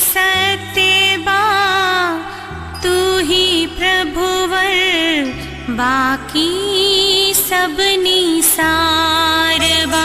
सत्य बा तू ही प्रभुवर बाकी सब निसार बा।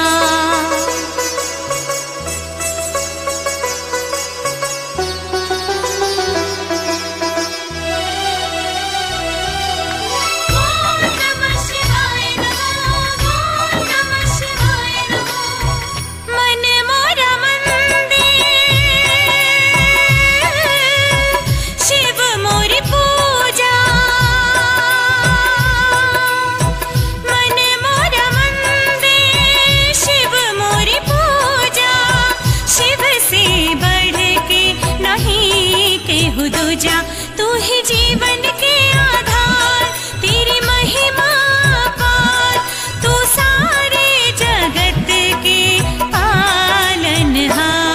तू ही जीवन के आधार, तेरी महिमा पार, तू सारे जगत के पालनहार।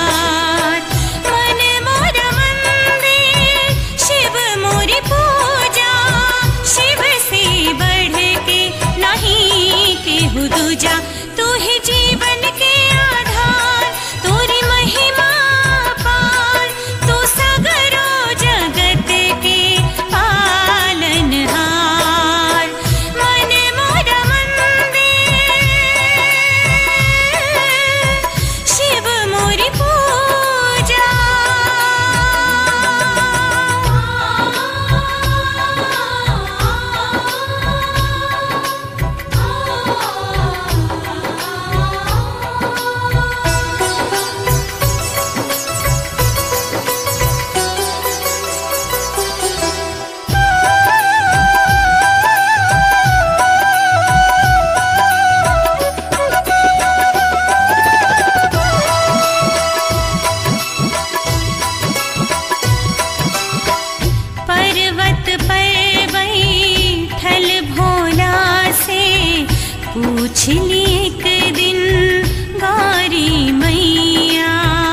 मन मोरा मंदिर, शिव मोरी पूजा, शिव से बढ़ के नहीं केहू दूजा। तू ही जीवन के आधार, तोरी महिमा पार, तू सगरो जगत के पालनहार। मन मोरा मंदिर, शिव मोरी पूजा। पर्वत पर बैठल भोला से पूछ ली एक दिन गारी मैया।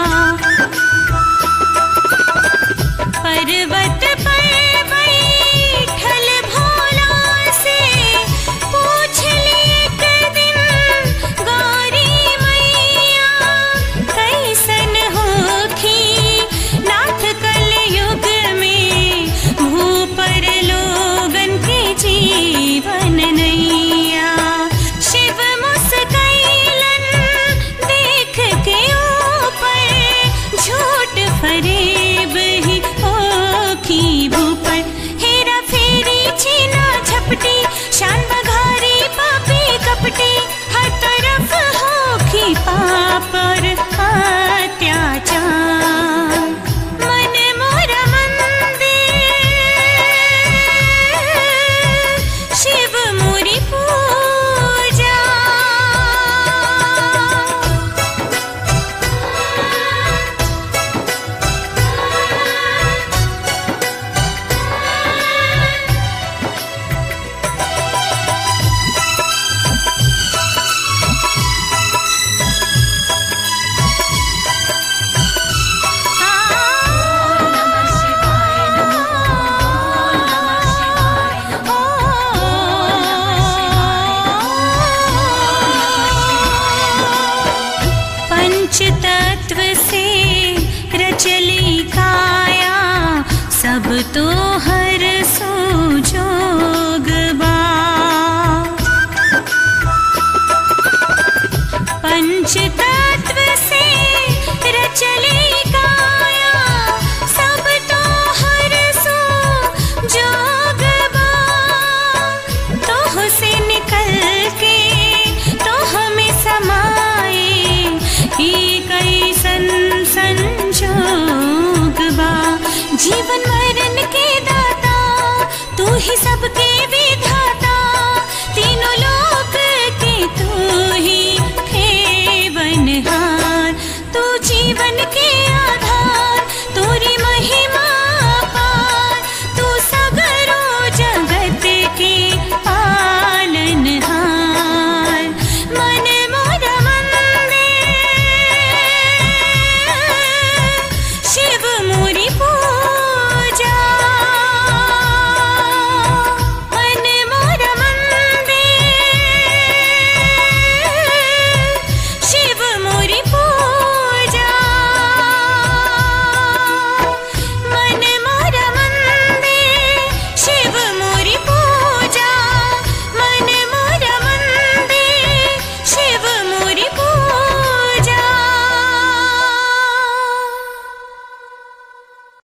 पर्वत पर बैठल भोला से पूछ ली एक दिन गारी मैया। कैसन होखी नाथ कलयुग में भूपर लोगन के जीवन नैया। शिव मुस्कैलन देख के ऊपर, झूठ फरेब ही होखी भूपर। हेरा फेरी छीना झपटी, शान बघारी पापी कपटी, हर तरफ होखी पाप और अत्याचार। मन मोरा मंदिर, शिव मोरी पूजा। पंच तत्व से रचली काया, सब तो हर सुजोग बा। पंच तत्व से रचली काया, सब तो हर सुजोग बा। तोह से निकल के तो हमें समाए, ही कैसन संजोग बा। जीवन मरण के दाता तू ही सबके